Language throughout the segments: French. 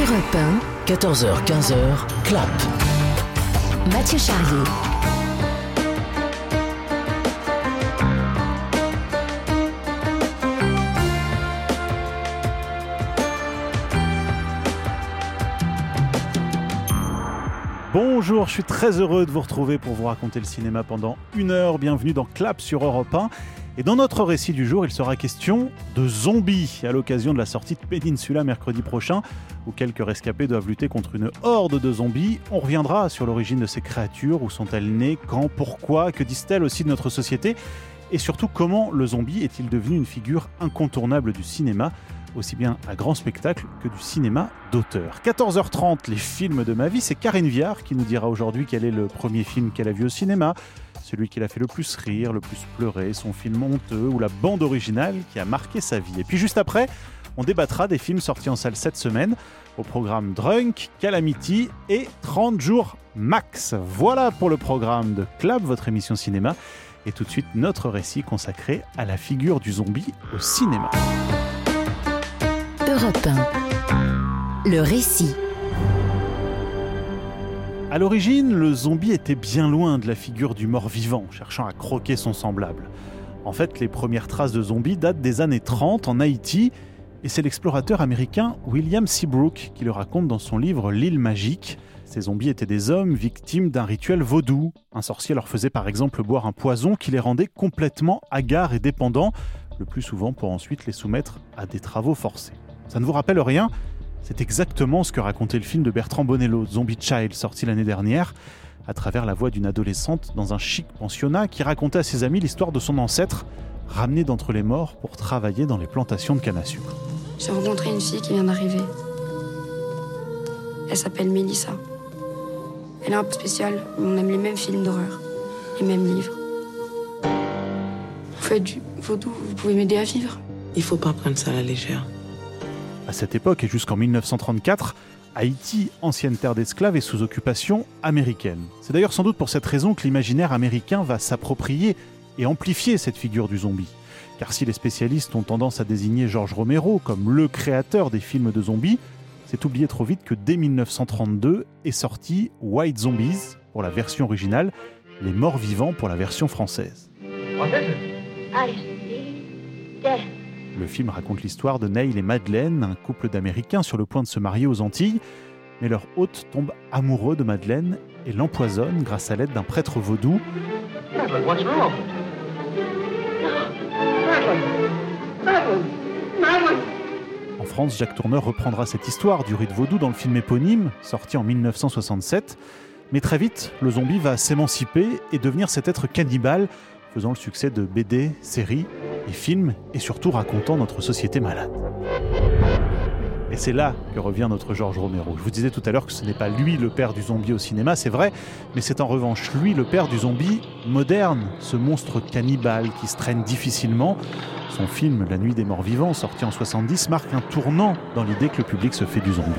Europe 1, 14h-15h, Clap. Mathieu Charrier. Bonjour, je suis très heureux de vous retrouver pour vous raconter le cinéma pendant 1 heure. Bienvenue dans Clap sur Europe 1. Et dans notre récit du jour, il sera question de zombies à l'occasion de la sortie de Peninsula mercredi prochain, où quelques rescapés doivent lutter contre une horde de zombies. On reviendra sur l'origine de ces créatures, où sont-elles nées, quand, pourquoi, que disent-elles aussi de notre société, et surtout comment le zombie est-il devenu une figure incontournable du cinéma, aussi bien à grand spectacle que du cinéma d'auteur. 14h30, les films de ma vie, c'est Karine Viard qui nous dira aujourd'hui quel est le premier film qu'elle a vu au cinéma, celui qui l'a fait le plus rire, le plus pleurer, son film honteux ou la bande originale qui a marqué sa vie. Et puis juste après, on débattra des films sortis en salle cette semaine, au programme Drunk, Calamity et 30 jours max. Voilà pour le programme de Clap, votre émission cinéma. Et tout de suite, notre récit consacré à la figure du zombie au cinéma. Europe 1, le récit. À l'origine, le zombie était bien loin de la figure du mort-vivant, cherchant à croquer son semblable. En fait, les premières traces de zombies datent des années 30 en Haïti, et c'est l'explorateur américain William Seabrook qui le raconte dans son livre L'île magique. Ces zombies étaient des hommes victimes d'un rituel vaudou. Un sorcier leur faisait par exemple boire un poison qui les rendait complètement hagards et dépendants, le plus souvent pour ensuite les soumettre à des travaux forcés. Ça ne vous rappelle rien ? C'est exactement ce que racontait le film de Bertrand Bonello, Zombie Child, sorti l'année dernière, à travers la voix d'une adolescente dans un chic pensionnat qui racontait à ses amis l'histoire de son ancêtre, ramené d'entre les morts pour travailler dans les plantations de canne à sucre. J'ai rencontré une fille qui vient d'arriver. Elle s'appelle Mélissa. Elle est un peu spéciale, mais on aime les mêmes films d'horreur, les mêmes livres. Vous faites du vaudou, vous pouvez m'aider à vivre ? Il faut pas prendre ça à la légère. À cette époque et jusqu'en 1934, Haïti, ancienne terre d'esclaves, est sous occupation américaine. C'est d'ailleurs sans doute pour cette raison que l'imaginaire américain va s'approprier et amplifier cette figure du zombie. Car si les spécialistes ont tendance à désigner George Romero comme le créateur des films de zombies, c'est oublier trop vite que dès 1932 est sorti White Zombies pour la version originale, Les Morts Vivants pour la version française. Le film raconte l'histoire de Neil et Madeleine, un couple d'Américains sur le point de se marier aux Antilles, mais leur hôte tombe amoureux de Madeleine et l'empoisonne grâce à l'aide d'un prêtre vaudou. En France, Jacques Tourneur reprendra cette histoire du rite vaudou dans le film éponyme, sorti en 1967. Mais très vite, le zombie va s'émanciper et devenir cet être cannibale, faisant le succès de BD, séries et films, et surtout racontant notre société malade. Et c'est là que revient notre George Romero. Je vous disais tout à l'heure que ce n'est pas lui le père du zombie au cinéma, c'est vrai, mais c'est en revanche lui le père du zombie moderne, ce monstre cannibale qui se traîne difficilement. Son film La Nuit des Morts Vivants, sorti en 70, marque un tournant dans l'idée que le public se fait du zombie.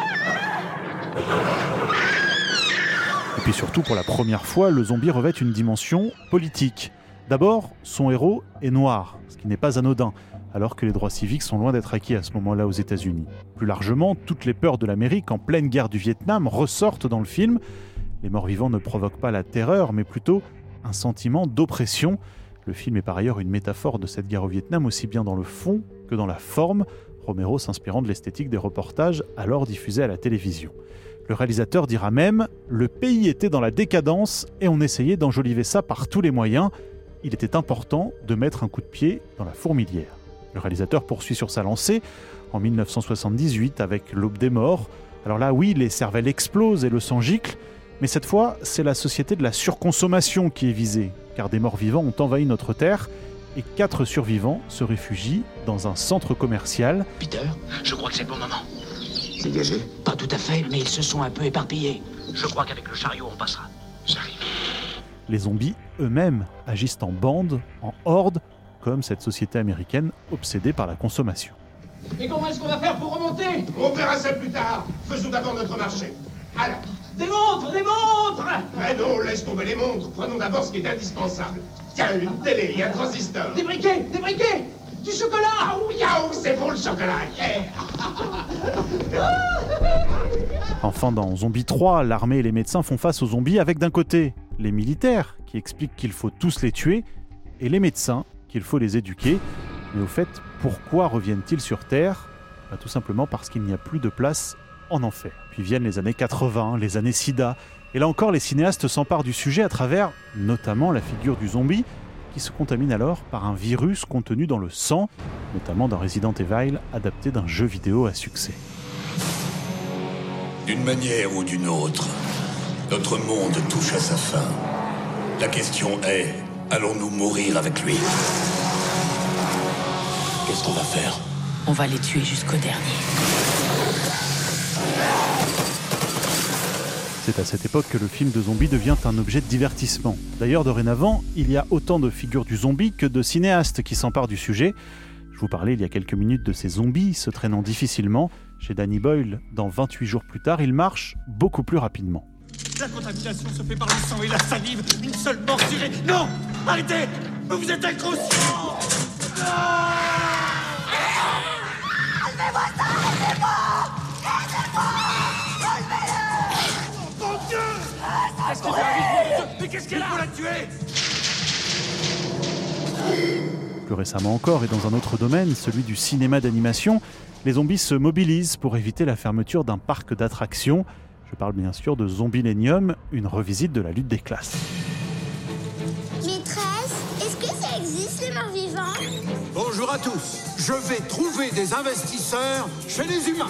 Et puis surtout, pour la première fois, le zombie revêt une dimension politique. D'abord, son héros est noir, ce qui n'est pas anodin, alors que les droits civiques sont loin d'être acquis à ce moment-là aux États-Unis. Plus largement, toutes les peurs de l'Amérique en pleine guerre du Vietnam ressortent dans le film. Les morts-vivants ne provoquent pas la terreur, mais plutôt un sentiment d'oppression. Le film est par ailleurs une métaphore de cette guerre au Vietnam, aussi bien dans le fond que dans la forme, Romero s'inspirant de l'esthétique des reportages alors diffusés à la télévision. Le réalisateur dira même « Le pays était dans la décadence et on essayait d'enjoliver ça par tous les moyens. Il était important de mettre un coup de pied dans la fourmilière. » Le réalisateur poursuit sur sa lancée en 1978 avec L'Aube des morts. Alors là, oui, les cervelles explosent et le sang gicle, mais cette fois, c'est la société de la surconsommation qui est visée, car des morts vivants ont envahi notre terre et 4 survivants se réfugient dans un centre commercial. Peter, je crois que c'est le bon moment. Dégagé ? Pas tout à fait, mais ils se sont un peu éparpillés. Je crois qu'avec le chariot, on passera. J'arrive. Les zombies eux-mêmes agissent en bande, en horde, comme cette société américaine obsédée par la consommation. Et comment est-ce qu'on va faire pour remonter ? On verra ça plus tard. Faisons d'abord notre marché. Alors. Des montres, des montres ! Mais non, laisse tomber les montres. Prenons d'abord ce qui est indispensable. Tiens, une télé et un transistor. Des briquets, du chocolat. Yaou, c'est bon le chocolat. Yeah. Enfin, dans Zombie 3, l'armée et les médecins font face aux zombies avec d'un côté les militaires qui expliquent qu'il faut tous les tuer et les médecins qu'il faut les éduquer. Mais au fait, pourquoi reviennent-ils sur Terre ? Tout simplement parce qu'il n'y a plus de place en enfer. Puis viennent les années 80, les années SIDA. Et là encore, les cinéastes s'emparent du sujet à travers notamment la figure du zombie qui se contamine alors par un virus contenu dans le sang, notamment dans Resident Evil, adapté d'un jeu vidéo à succès. D'une manière ou d'une autre, notre monde touche à sa fin. La question est, allons-nous mourir avec lui ? Qu'est-ce qu'on va faire ? On va les tuer jusqu'au dernier. C'est à cette époque que le film de zombie devient un objet de divertissement. D'ailleurs, dorénavant, il y a autant de figures du zombie que de cinéastes qui s'emparent du sujet. Je vous parlais il y a quelques minutes de ces zombies se traînant difficilement. Chez Danny Boyle, dans 28 jours plus tard, ils marchent beaucoup plus rapidement. La contamination se fait par le sang et la salive. Une seule morsure. Non ! Arrêtez ! Vous êtes inconscient ! Enlevez-moi ça! Enlevez-moi! Qu'est-ce qu'il arrive ? Mais qu'est-ce qu'elle a ? Il faut la tuer ! Plus récemment encore, et dans un autre domaine, celui du cinéma d'animation, les zombies se mobilisent pour éviter la fermeture d'un parc d'attractions. Je parle bien sûr de Zombilenium, une revisite de la lutte des classes. Maîtresse, est-ce que ça existe les morts vivants ? Bonjour à tous. Je vais trouver des investisseurs chez les humains.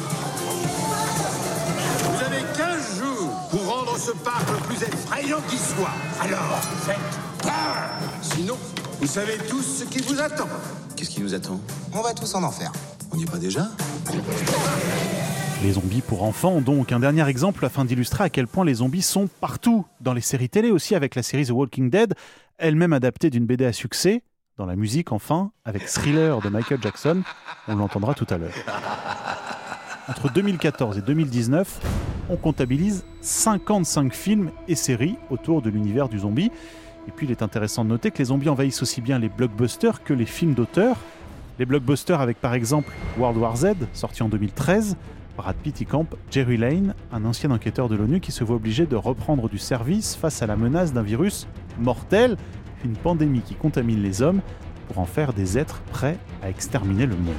Vous avez 15 jours pour rendre ce parc le plus effrayant qui soit. Alors, faites peur. Sinon, vous savez tous ce qui vous attend. Qu'est-ce qui nous attend ? On va tous en enfer. On n'y est pas déjà ? Les zombies pour enfants, donc un dernier exemple afin d'illustrer à quel point les zombies sont partout. Dans les séries télé aussi, avec la série The Walking Dead, elle-même adaptée d'une BD à succès. Dans la musique, enfin, avec Thriller de Michael Jackson, on l'entendra tout à l'heure. Entre 2014 et 2019, on comptabilise 55 films et séries autour de l'univers du zombie. Et puis il est intéressant de noter que les zombies envahissent aussi bien les blockbusters que les films d'auteur. Les blockbusters avec par exemple World War Z, sorti en 2013, Brad Pitt y campe Jerry Lane, un ancien enquêteur de l'ONU qui se voit obligé de reprendre du service face à la menace d'un virus mortel, une pandémie qui contamine les hommes pour en faire des êtres prêts à exterminer le monde.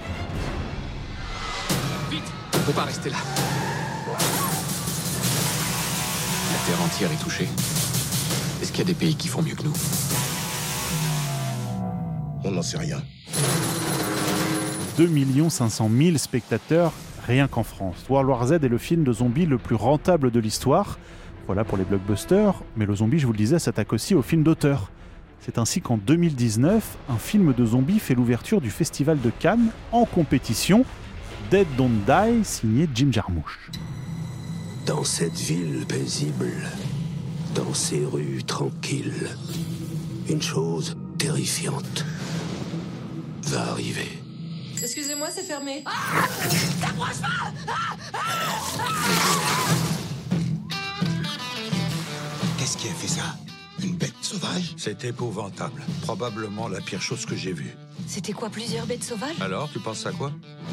Vite, on ne peut pas rester là. La Terre entière est touchée. Est-ce qu'il y a des pays qui font mieux que nous ? On n'en sait rien. 2 500 000 spectateurs rien qu'en France. World War Z est le film de zombies le plus rentable de l'histoire. Voilà pour les blockbusters, mais le zombie, je vous le disais, s'attaque aussi aux films d'auteur. C'est ainsi qu'en 2019, un film de zombies fait l'ouverture du Festival de Cannes en compétition, Dead Don't Die, signé Jim Jarmusch. Dans cette ville paisible, dans ces rues tranquilles, une chose terrifiante va arriver. Excusez-moi, c'est fermé. Qu'est-ce qui a fait ça ? Une bête sauvage ? C'est épouvantable. Probablement la pire chose que j'ai vue. C'était quoi, plusieurs bêtes sauvages ? Alors, tu penses à quoi ?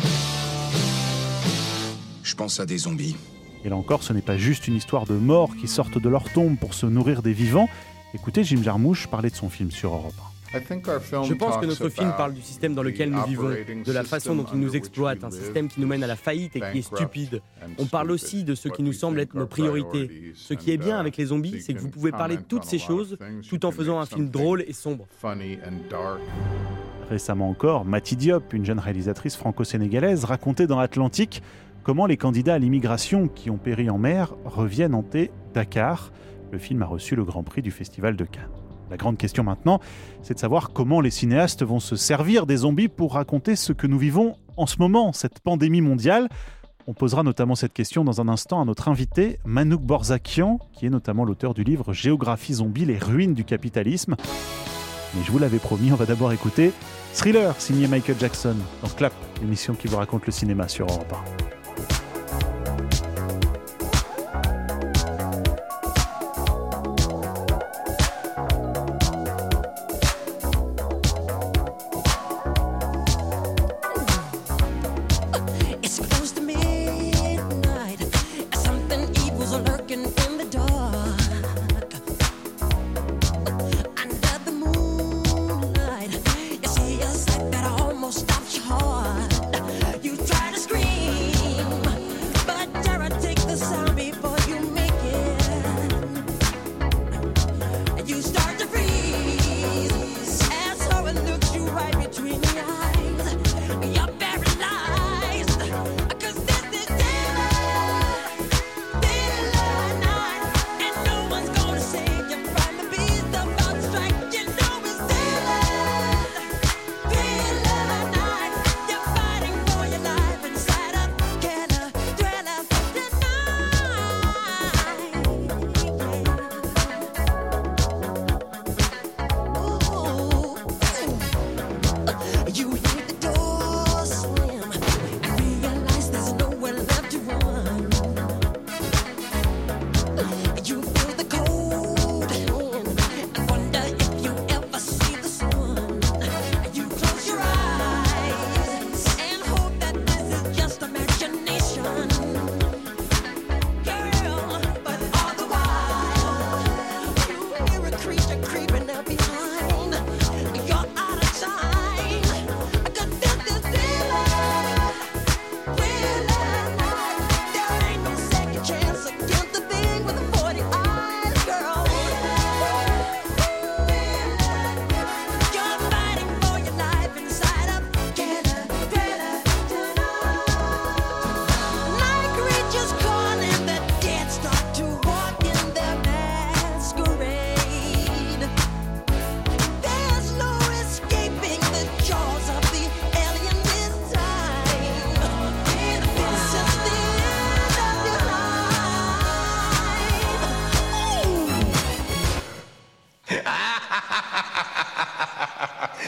Je pense à des zombies. Et là encore, ce n'est pas juste une histoire de morts qui sortent de leur tombe pour se nourrir des vivants. Écoutez Jim Jarmusch parler de son film sur Europe 1. Je pense que notre film parle du système dans lequel nous vivons, de la façon dont il nous exploite, un système qui nous mène à la faillite et qui est stupide. On parle aussi de ce qui nous semble être nos priorités. Ce qui est bien avec les zombies, c'est que vous pouvez parler de toutes ces choses tout en faisant un film drôle et sombre. Récemment encore, Mati Diop, une jeune réalisatrice franco-sénégalaise, racontait dans Atlantique comment les candidats à l'immigration qui ont péri en mer reviennent hanter Dakar. Le film a reçu le Grand Prix du Festival de Cannes. La grande question maintenant, c'est de savoir comment les cinéastes vont se servir des zombies pour raconter ce que nous vivons en ce moment, cette pandémie mondiale. On posera notamment cette question dans un instant à notre invité, Manouk Borzakian, qui est notamment l'auteur du livre Géographie zombie, les ruines du capitalisme. Mais je vous l'avais promis, on va d'abord écouter Thriller, signé Michael Jackson, dans Clap, l'émission qui vous raconte le cinéma sur Europe 1.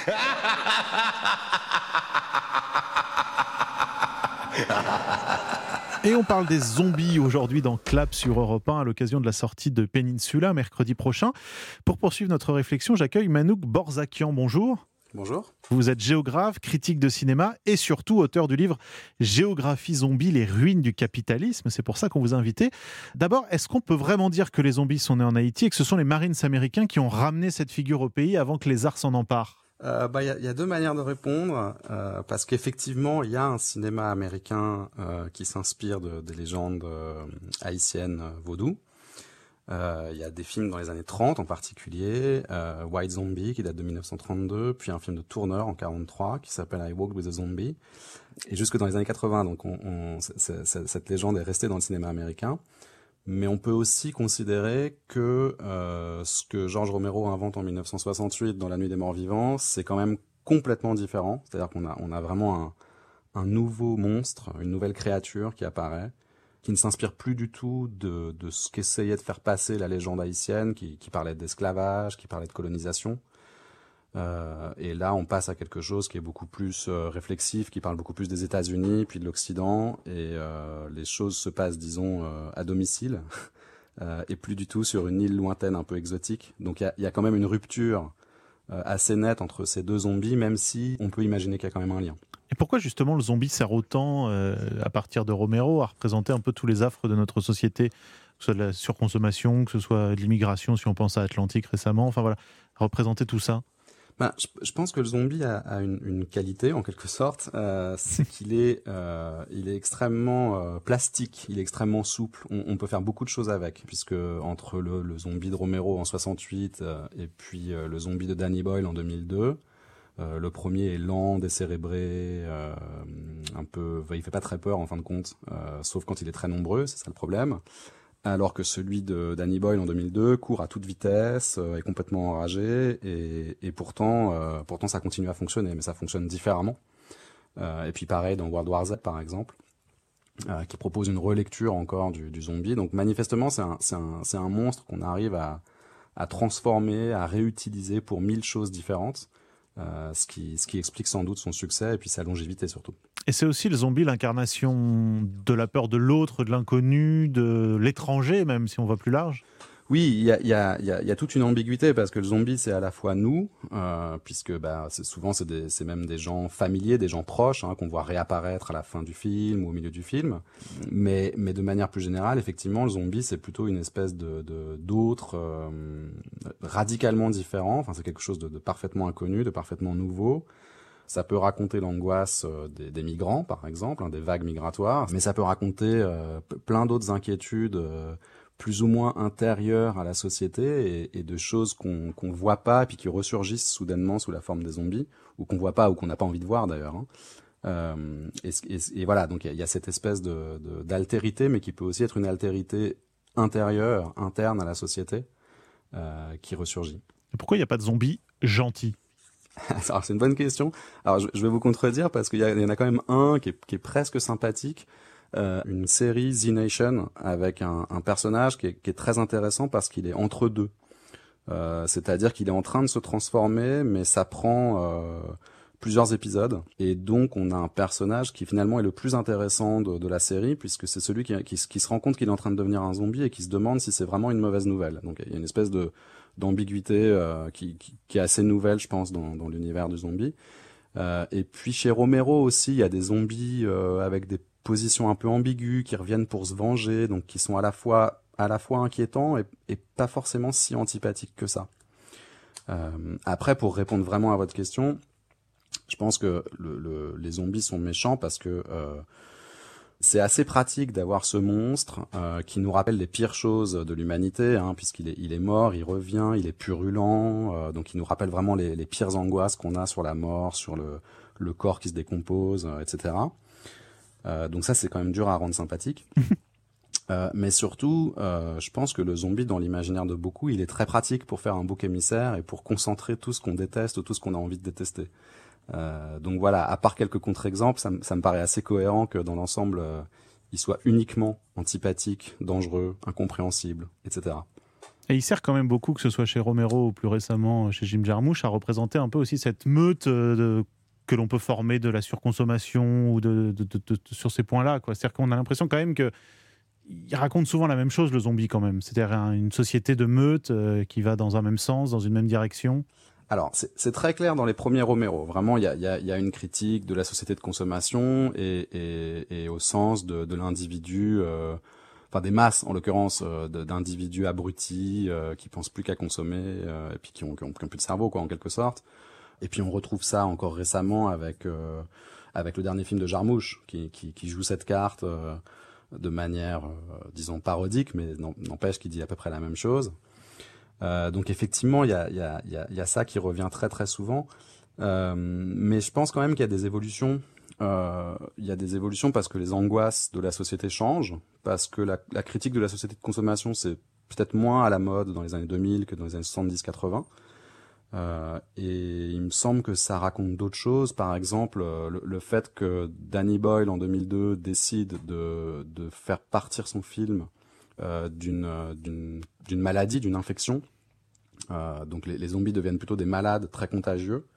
Et on parle des zombies aujourd'hui dans Clap sur Europe 1 à l'occasion de la sortie de Peninsula mercredi prochain. Pour poursuivre notre réflexion, j'accueille Manouk Borzakian. Bonjour. Bonjour. Vous êtes géographe, critique de cinéma et surtout auteur du livre Géographie zombie, les ruines du capitalisme. C'est pour ça qu'on vous a invité. D'abord, est-ce qu'on peut vraiment dire que les zombies sont nés en Haïti et que ce sont les Marines américains qui ont ramené cette figure au pays avant que les arts s'en emparent ? Y a deux manières de répondre, parce qu'effectivement, il y a un cinéma américain qui s'inspire des légendes haïtiennes vaudou. Il y a des films dans les années 30 en particulier, White Zombie qui date de 1932, puis un film de Turner en 43 qui s'appelle I Walked with a Zombie. Et jusque dans les années 80, donc cette légende est restée dans le cinéma américain. Mais on peut aussi considérer que ce que George Romero invente en 1968 dans La Nuit des Morts Vivants, c'est quand même complètement différent. C'est-à-dire qu'on a vraiment un nouveau monstre, une nouvelle créature qui apparaît, qui ne s'inspire plus du tout de ce qu'essayait de faire passer la légende haïtienne, qui parlait d'esclavage, qui parlait de colonisation. Et là, on passe à quelque chose qui est beaucoup plus réflexif, qui parle beaucoup plus des États-Unis, puis de l'Occident, et les choses se passent, disons, à domicile, et plus du tout sur une île lointaine un peu exotique. Donc il y a quand même une rupture assez nette entre ces deux zombies, même si on peut imaginer qu'il y a quand même un lien. Et pourquoi justement le zombie sert autant, à partir de Romero, à représenter un peu tous les affres de notre société, que ce soit de la surconsommation, que ce soit de l'immigration, si on pense à Atlantique récemment, enfin voilà, représenter tout ça? Je pense que le zombie a une qualité en quelque sorte, c'est qu'il est extrêmement plastique, il est extrêmement souple. On peut faire beaucoup de choses avec, puisque entre le zombie de Romero en 68 et puis le zombie de Danny Boyle en 2002, le premier est lent, décérébré, un peu, il fait pas très peur en fin de compte, sauf quand il est très nombreux, c'est ça le problème. Alors que celui de Danny Boyle en 2002 court à toute vitesse, est complètement enragé, et pourtant ça continue à fonctionner, mais ça fonctionne différemment. Et puis pareil dans World War Z par exemple, qui propose une relecture encore du zombie. Donc manifestement c'est un monstre qu'on arrive à transformer, à réutiliser pour 1000 choses différentes, ce qui explique sans doute son succès et puis sa longévité surtout. Et c'est aussi le zombie, l'incarnation de la peur de l'autre, de l'inconnu, de l'étranger, même si on va plus large. Oui, il y a toute une ambiguïté parce que le zombie c'est à la fois nous, puisque c'est même des gens familiers, des gens proches qu'on voit réapparaître à la fin du film ou au milieu du film. Mais de manière plus générale, effectivement, le zombie c'est plutôt une espèce d'autre radicalement différent. Enfin, c'est quelque chose de parfaitement inconnu, de parfaitement nouveau. Ça peut raconter l'angoisse des migrants, par exemple, des vagues migratoires, mais ça peut raconter plein d'autres inquiétudes plus ou moins intérieures à la société et de choses qu'on voit pas puis qui ressurgissent soudainement sous la forme des zombies, ou qu'on voit pas ou qu'on n'a pas envie de voir d'ailleurs. Et voilà, donc il y a cette espèce d'altérité, mais qui peut aussi être une altérité intérieure, interne à la société, qui ressurgit. Et pourquoi il n'y a pas de zombies gentils ? Alors, c'est une bonne question. Alors, je vais vous contredire parce qu'il y en a quand même un qui est presque sympathique. Une série Z Nation avec un personnage qui est très intéressant parce qu'il est entre deux. C'est-à-dire qu'il est en train de se transformer, mais ça prend plusieurs épisodes. Et donc, on a un personnage qui finalement est le plus intéressant de la série, puisque c'est celui qui se rend compte qu'il est en train de devenir un zombie et qui se demande si c'est vraiment une mauvaise nouvelle. Donc, il y a une espèce d'ambiguïté qui est assez nouvelle, je pense, dans l'univers du zombie. Et puis chez Romero aussi, il y a des zombies avec des positions un peu ambiguës qui reviennent pour se venger, donc qui sont à la fois inquiétants et pas forcément si antipathiques que ça. Après, pour répondre vraiment à votre question, je pense que les zombies sont méchants parce que c'est assez pratique d'avoir ce monstre qui nous rappelle les pires choses de l'humanité, puisqu'il est mort, il revient, il est purulent, donc il nous rappelle vraiment les pires angoisses qu'on a sur la mort, sur le corps qui se décompose, etc. Donc ça, c'est quand même dur à rendre sympathique. Mais surtout, je pense que le zombie, dans l'imaginaire de beaucoup, il est très pratique pour faire un bouc émissaire et pour concentrer tout ce qu'on déteste ou tout ce qu'on a envie de détester. Donc voilà, à part quelques contre-exemples, ça me paraît assez cohérent que dans l'ensemble, il soit uniquement antipathique, dangereux, incompréhensible, etc. Et il sert quand même beaucoup, que ce soit chez Romero ou plus récemment chez Jim Jarmusch, à représenter un peu aussi cette meute que l'on peut former de la surconsommation ou sur ces points-là, quoi. C'est-à-dire qu'on a l'impression quand même qu'il raconte souvent la même chose, le zombie, quand même. C'est-à-dire une société de meute qui va dans un même sens, dans une même direction. Alors, c'est très clair dans les premiers Romero. Vraiment, il y a une critique de la société de consommation et au sens de l'individu, enfin des masses en l'occurrence, d'individus abrutis qui pensent plus qu'à consommer et puis qui ont plus de cerveau, quoi, en quelque sorte. Et puis on retrouve ça encore récemment avec le dernier film de Jarmusch qui joue cette carte de manière, disons, parodique, mais n'empêche qu'il dit à peu près la même chose. Donc effectivement, il y a ça qui revient très très souvent, mais je pense quand même qu'il y a des évolutions. Il y a des évolutions parce que les angoisses de la société changent, parce que la critique de la société de consommation, c'est peut-être moins à la mode dans les années 2000 que dans les années 70-80. Et il me semble que ça raconte d'autres choses. Par exemple, le fait que Danny Boyle en 2002 décide de faire partir son film d'une maladie, d'une infection. Donc les zombies deviennent plutôt des malades très contagieux.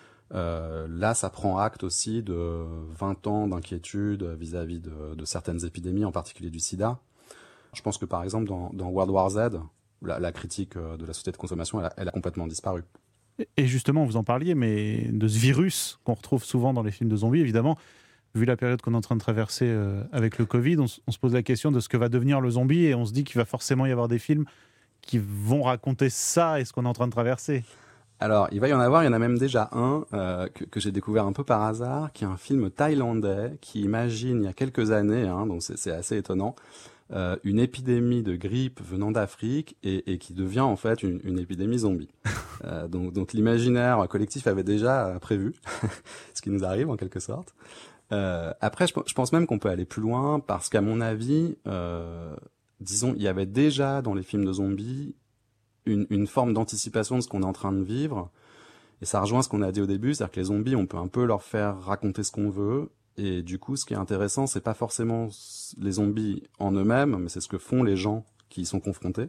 Là, ça prend acte aussi de 20 ans d'inquiétude vis-à-vis de certaines épidémies, en particulier du sida. Je pense que par exemple dans World War Z, la critique de la société de consommation, elle a complètement disparu. Et justement, vous en parliez, mais de ce virus qu'on retrouve souvent dans les films de zombies, évidemment, vu la période qu'on est en train de traverser avec le Covid, on se pose la question de ce que va devenir le zombie, et on se dit qu'il va forcément y avoir des films qui vont raconter ça et ce qu'on est en train de traverser. Alors, il va y en avoir, il y en a même déjà un que j'ai découvert un peu par hasard, qui est un film thaïlandais qui imagine il y a quelques années, donc c'est assez étonnant, une épidémie de grippe venant d'Afrique et qui devient en fait une épidémie zombie. Donc l'imaginaire collectif avait déjà prévu ce qui nous arrive en quelque sorte. Après, je pense même qu'on peut aller plus loin parce qu'à mon avis, disons, il y avait déjà dans les films de zombies une forme d'anticipation de ce qu'on est en train de vivre. Et ça rejoint ce qu'on a dit au début, c'est-à-dire que les zombies, on peut un peu leur faire raconter ce qu'on veut. Et du coup, ce qui est intéressant, c'est pas forcément les zombies en eux-mêmes, mais c'est ce que font les gens qui y sont confrontés.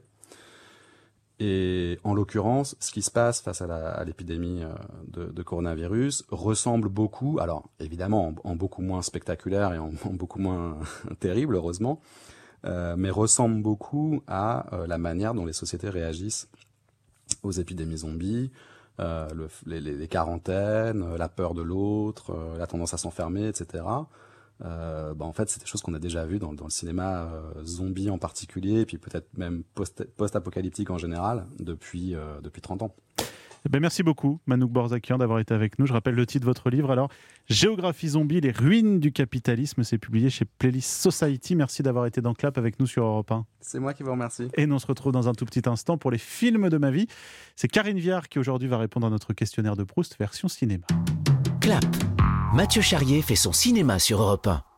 Et en l'occurrence, ce qui se passe face à l'épidémie de coronavirus ressemble beaucoup, alors évidemment en beaucoup moins spectaculaire et en beaucoup moins terrible, heureusement, mais ressemble beaucoup à la manière dont les sociétés réagissent aux épidémies zombies, les quarantaines, la peur de l'autre, la tendance à s'enfermer, etc. En fait, c'est des choses qu'on a déjà vues dans le cinéma zombie en particulier, et puis peut-être même post-apocalyptique en général, depuis 30 ans. Merci beaucoup, Manouk Borzakian, d'avoir été avec nous. Je rappelle le titre de votre livre, alors, Géographie zombie, les ruines du capitalisme. C'est publié chez Playlist Society. Merci d'avoir été dans Clap avec nous sur Europe 1. C'est moi qui vous remercie. Et nous on se retrouve dans un tout petit instant pour les films de ma vie. C'est Karine Viard qui aujourd'hui va répondre à notre questionnaire de Proust version cinéma. Clap. Mathieu Charrier fait son cinéma sur Europe 1.